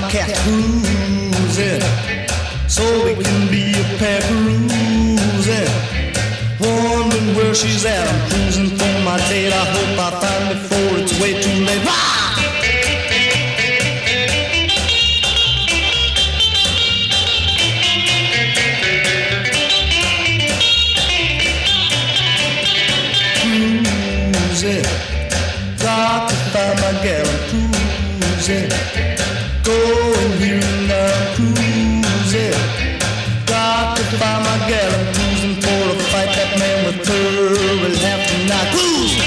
cat cruising, so we can be a pair cruising. Wondering where she's at, I'm cruising for my date. I hope I find it before it's way too late. Cruising, got to find my gal, I'm cruising. Going here and now, I'm cruising. Got to find my gal, I'm cruising for a fight. That man with her will have to not cruise.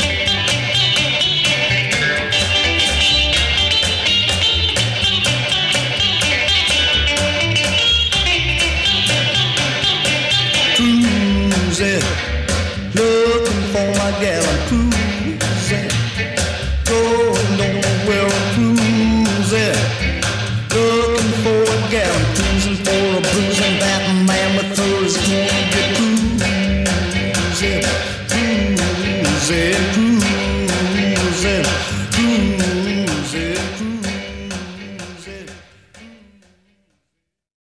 Cruising, looking for my gal, I'm cruising. Going nowhere, I'm cruising. Looking for a gal, I'm cruising for a bruising. That man with her is gonna get cruising, cruising, cruising.